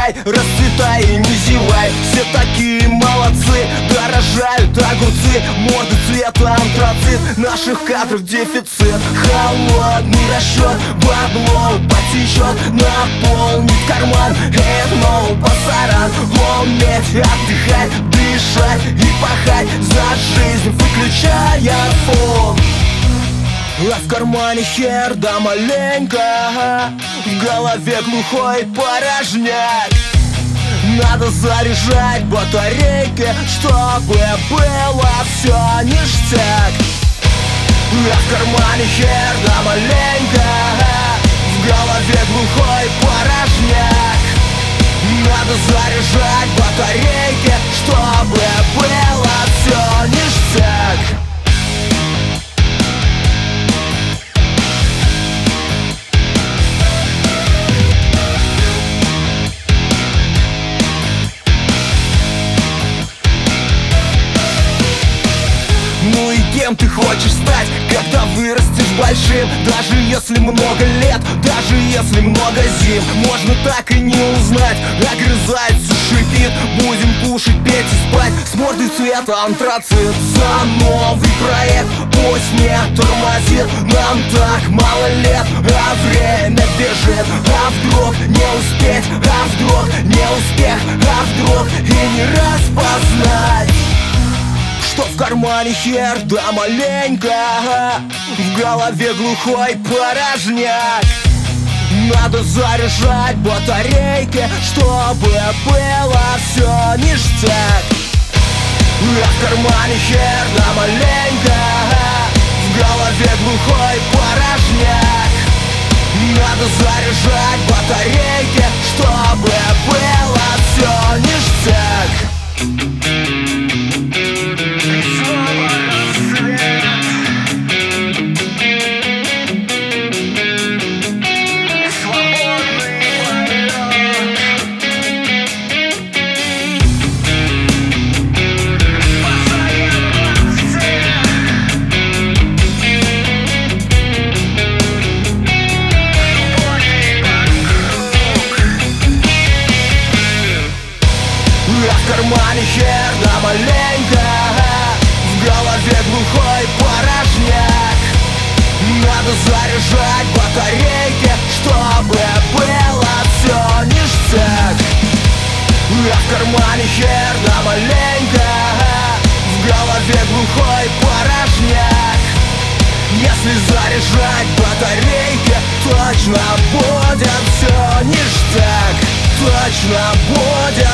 отдыхай, расцветай и не зевай. Все такие молодцы, дорожают огурцы, морды цвета антрацит, наших кадров дефицит. Холодный расчет, бабло потечет, наполнит карман. Это мол пасаран, уметь отдыхать, дышать и пахать за жизнь, выключая фон. А в кармане хер да маленько, в голове глухой порожняк. Надо заряжать батарейки, чтобы было все ништяк. А в кармане хер да маленько, в голове глухой порожняк. Надо заряжать батарейки, чтобы было все ништяк. Ну и кем ты хочешь стать, когда вырастешь большим? Даже если много лет, даже если много зим, можно так и не узнать. Огрызается, шипит, будем кушать, петь и спать, с мордой цвета антрацит. За новый проект пусть не тормозит, нам так мало лет, а время бежит. А вдруг не успеть, а вдруг не успех, а вдруг и не распознать, что в кармане хер да маленько, в голове глухой порожняк. Надо заряжать батарейки, чтобы было все ништяк. А в кармане хер да маленько, в голове глухой порожняк. Надо заряжать батарейки, чтобы было все ништяк. В кармане хер да маленько, в голове глухой порожняк. Надо заряжать батарейки, чтобы было все ништяк. А в кармане хер да маленько, в голове глухой порожняк. Если заряжать батарейки, точно будет все ништяк. Точно будет